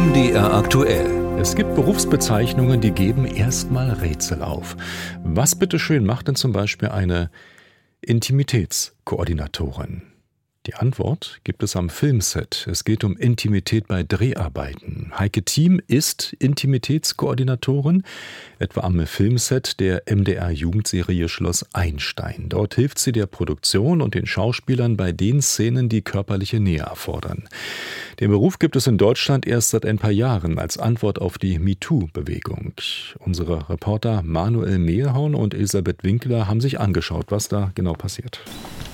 MDR aktuell. Es gibt Berufsbezeichnungen, die geben erstmal Rätsel auf. Was bitteschön macht denn zum Beispiel eine Intimitätskoordinatorin? Die Antwort gibt es am Filmset. Es geht um Intimität bei Dreharbeiten. Heike Thiem ist Intimitätskoordinatorin, etwa am Filmset der MDR-Jugendserie Schloss Einstein. Dort hilft sie der Produktion und den Schauspielern bei den Szenen, die körperliche Nähe erfordern. Den Beruf gibt es in Deutschland erst seit ein paar Jahren als Antwort auf die MeToo-Bewegung. Unsere Reporter Manuel Mehlhorn und Elisabeth Winkler haben sich angeschaut, was da genau passiert.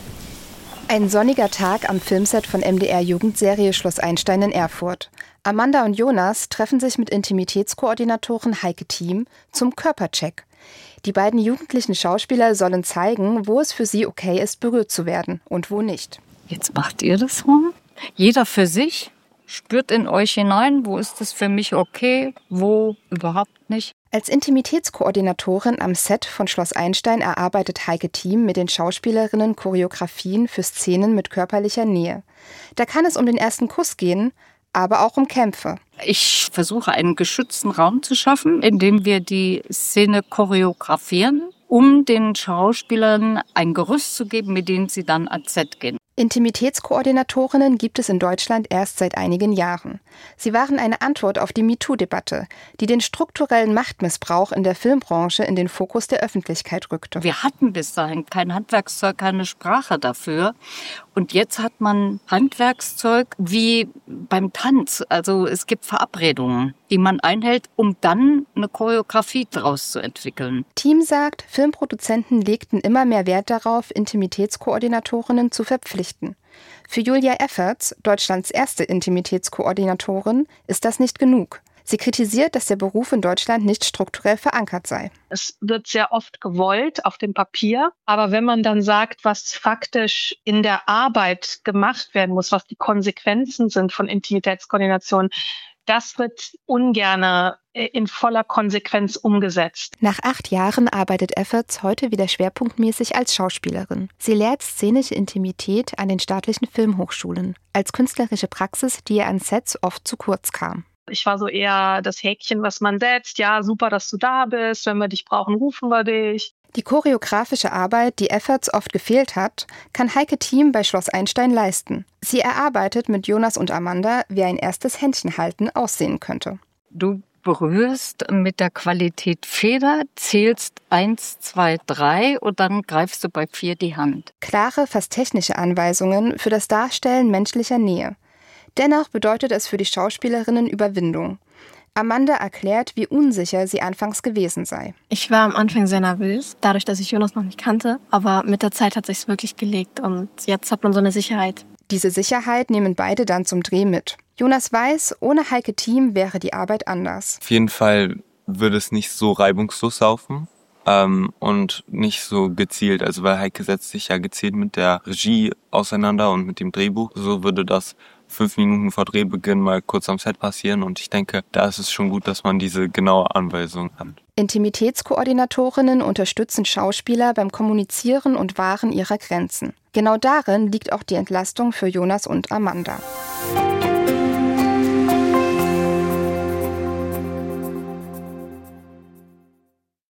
Ein sonniger Tag am Filmset von MDR-Jugendserie Schloss Einstein in Erfurt. Amanda und Jonas treffen sich mit Intimitätskoordinatorin Heike Thiem zum Körpercheck. Die beiden jugendlichen Schauspieler sollen zeigen, wo es für sie okay ist, berührt zu werden und wo nicht. Jetzt macht ihr das rum. Jeder für sich. Spürt in euch hinein, wo ist es für mich okay, wo überhaupt nicht. Als Intimitätskoordinatorin am Set von Schloss Einstein erarbeitet Heike Thiem mit den Schauspielerinnen Choreografien für Szenen mit körperlicher Nähe. Da kann es um den ersten Kuss gehen, aber auch um Kämpfe. Ich versuche einen geschützten Raum zu schaffen, in dem wir die Szene choreografieren, um den Schauspielern ein Gerüst zu geben, mit dem sie dann ans Set gehen. Intimitätskoordinatorinnen gibt es in Deutschland erst seit einigen Jahren. Sie waren eine Antwort auf die MeToo-Debatte, die den strukturellen Machtmissbrauch in der Filmbranche in den Fokus der Öffentlichkeit rückte. Wir hatten bis dahin kein Handwerkszeug, keine Sprache dafür. Und jetzt hat man Handwerkszeug wie beim Tanz. Also es gibt Verabredungen, die man einhält, um dann eine Choreografie daraus zu entwickeln. Thiem sagt, Filmproduzenten legten immer mehr Wert darauf, Intimitätskoordinatorinnen zu verpflichten. Für Julia Efferts, Deutschlands erste Intimitätskoordinatorin, ist das nicht genug. Sie kritisiert, dass der Beruf in Deutschland nicht strukturell verankert sei. Es wird sehr oft gewollt auf dem Papier, aber wenn man dann sagt, was faktisch in der Arbeit gemacht werden muss, was die Konsequenzen sind von Intimitätskoordination, das wird ungern in voller Konsequenz umgesetzt. Nach 8 Jahren arbeitet Efferts heute wieder schwerpunktmäßig als Schauspielerin. Sie lehrt szenische Intimität an den staatlichen Filmhochschulen, als künstlerische Praxis, die ihr an Sets oft zu kurz kam. Ich war so eher das Häkchen, was man setzt. Ja, super, dass du da bist. Wenn wir dich brauchen, rufen wir dich. Die choreografische Arbeit, die Efferts oft gefehlt hat, kann Heike Thiem bei Schloss Einstein leisten. Sie erarbeitet mit Jonas und Amanda, wie ein erstes Händchenhalten aussehen könnte. Du berührst mit der Qualität Feder, zählst 1, 2, 3 und dann greifst du bei 4 die Hand. Klare, fast technische Anweisungen für das Darstellen menschlicher Nähe. Dennoch bedeutet es für die Schauspielerinnen Überwindung. Amanda erklärt, wie unsicher sie anfangs gewesen sei. Ich war am Anfang sehr nervös, dadurch, dass ich Jonas noch nicht kannte. Aber mit der Zeit hat sich's wirklich gelegt und jetzt hat man so eine Sicherheit. Diese Sicherheit nehmen beide dann zum Dreh mit. Jonas weiß, ohne Heike Thiem wäre die Arbeit anders. Auf jeden Fall würde es nicht so reibungslos laufen und nicht so gezielt. Also weil Heike setzt sich ja gezielt mit der Regie auseinander und mit dem Drehbuch. So würde das 5 Minuten vor Drehbeginn mal kurz am Set passieren und ich denke, da ist es schon gut, dass man diese genaue Anweisung hat. Intimitätskoordinatorinnen unterstützen Schauspieler beim Kommunizieren und Wahren ihrer Grenzen. Genau darin liegt auch die Entlastung für Jonas und Amanda.